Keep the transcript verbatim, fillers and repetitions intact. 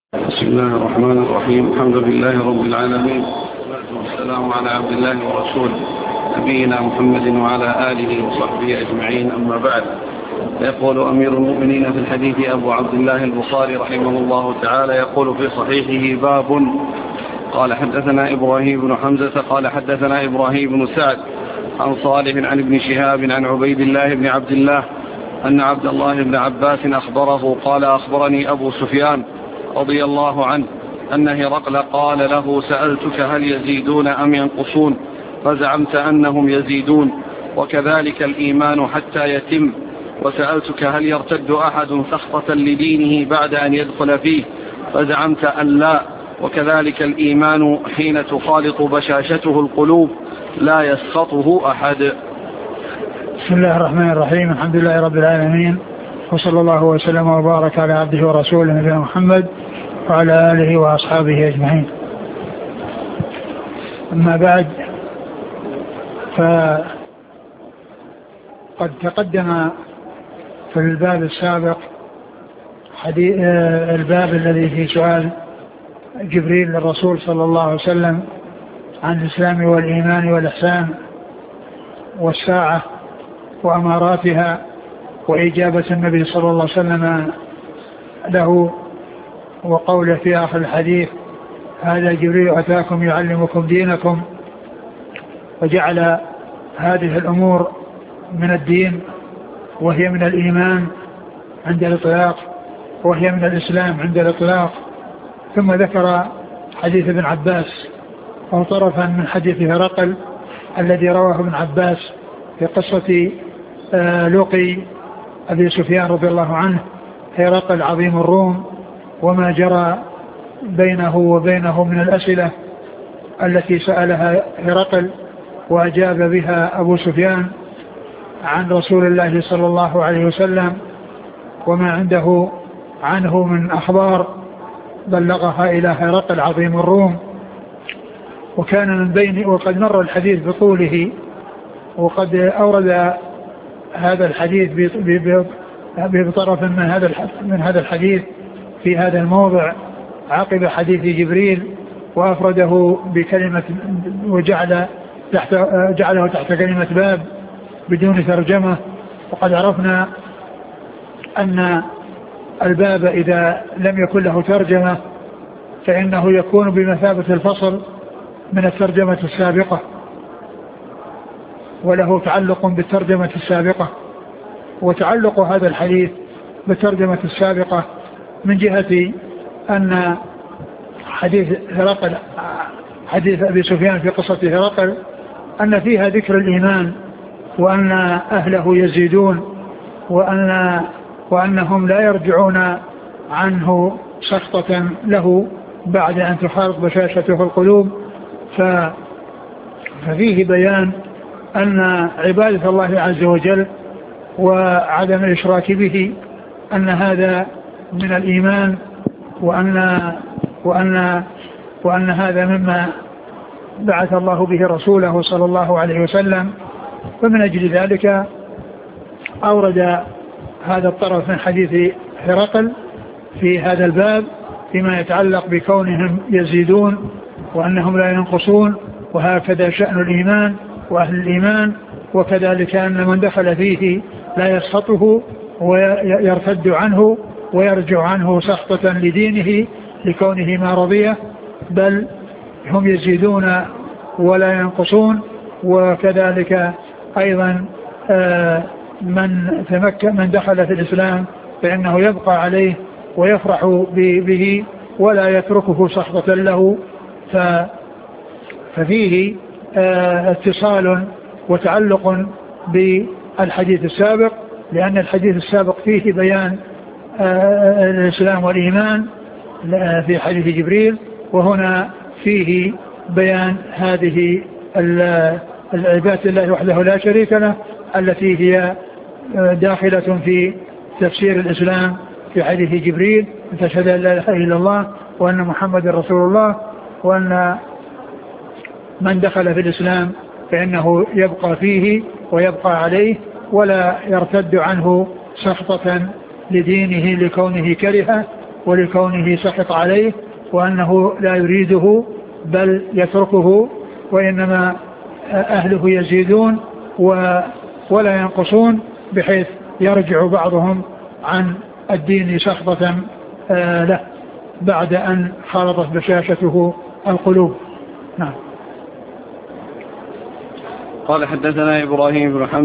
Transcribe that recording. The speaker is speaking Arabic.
بسم الله الرحمن الرحيم. الحمد لله رب العالمين، والسلام على عبد الله ورسوله نبينا محمد وعلى آله وصحبه أجمعين، أما بعد. يقول أمير المؤمنين في الحديث أبو عبد الله البخاري رحمه الله تعالى، يقول في صحيحه: باب. قال حدثنا إبراهيم بن حمزة قال حدثنا إبراهيم بن سعد عن صالح عن ابن شهاب عن عبيد الله بن عبد الله أن عبد الله بن عباس أخبره قال: أخبرني أبو سفيان رضي الله عنه أن هرقل قال له: سألتك هل يزيدون أم ينقصون؟ فزعمت أنهم يزيدون، وكذلك الإيمان حتى يتم. وسألتك هل يرتد أحد سخطة لدينه بعد أن يدخل فيه؟ فزعمت أن لا، وكذلك الإيمان حين تخالط بشاشته القلوب لا يسخطه أحد. بسم الله الرحمن الرحيم. الحمد لله رب العالمين، وصلى الله وسلم وبارك على عبده ورسوله نبينا محمد وعلى آله وأصحابه أجمعين. أما بعد، فقد تقدم في الباب السابق حديث الباب الذي في سؤال جبريل للرسول صلى الله عليه وسلم عن الإسلام والإيمان والإحسان والساعة وأماراتها، وإجابة النبي صلى الله عليه وسلم له، وقوله في آخر الحديث: هذا جبريل أتاكم يعلمكم دينكم. وجعل هذه الأمور من الدين، وهي من الإيمان عند الإطلاق، وهي من الإسلام عند الإطلاق. ثم ذكر حديث ابن عباس، أو طرفا من حديث هرقل الذي رواه ابن عباس في قصة لقي أبي سفيان رضي الله عنه هرقل عظيم الروم، وما جرى بينه وبينه من الأسئلة التي سألها هرقل وأجاب بها أبو سفيان عن رسول الله صلى الله عليه وسلم، وما عنده عنه من أخبار بلغها إلى هرقل عظيم الروم. وكان من بين، وقد مر الحديث بطوله، وقد أورد هذا الحديث بطرف من هذا من هذا الحديث في هذا الموضع عقب حديث جبريل، وأفرده بكلمة وجعل تحت جعله تحت كلمة باب بدون ترجمة. وقد عرفنا أن الباب إذا لم يكن له ترجمة فإنه يكون بمثابة الفصل من الترجمة السابقة، وله تعلق بالترجمة السابقة. وتعلق هذا الحديث بالترجمة السابقة من جهة أن حديث هرقل، حديث أبي سفيان في قصة هرقل، أن فيها ذكر الإيمان، وأن أهله يزيدون، وأن وأنهم لا يرجعون عنه سخطة له بعد أن تخالط بشاشته القلوب. ففيه بيان أن عبادة الله عز وجل وعدم الإشراك به أن هذا من الإيمان، وأن وأن وأن هذا مما بعث الله به رسوله صلى الله عليه وسلم. فمن أجل ذلك أورد هذا الطرف من حديث هرقل في هذا الباب فيما يتعلق بكونهم يزيدون وأنهم لا ينقصون، وهكذا شأن الإيمان وأهل الإيمان، وكذلك أن من دخل فيه لا يسخطه ويرتد عنه ويرجع عنه سخطة لدينه لكونه ما رضيه، بل هم يزيدون ولا ينقصون. وكذلك أيضا من تمكن من دخل في الإسلام فإنه يبقى عليه ويفرح به ولا يتركه سخطة له. ففيه اتصال وتعلق بالحديث السابق، لأن الحديث السابق فيه بيان الإسلام والإيمان في حديث جبريل، وهنا فيه بيان هذه العبادة الله وحده لا شريك له التي هي داخلة في تفسير الإسلام في حديث جبريل: تشهد أن لا إله إلا الله وأن محمد رسول الله، وأن من دخل في الإسلام فإنه يبقى فيه ويبقى عليه ولا يرتد عنه سخطة لدينه لكونه كرهه ولكونه سخط عليه وأنه لا يريده بل يتركه، وإنما أهله يزيدون ولا ينقصون، بحيث يرجع بعضهم عن الدين سخطة له بعد أن خلطت بشاشته القلوب. نعم. قال حدثنا إبراهيم بن حمد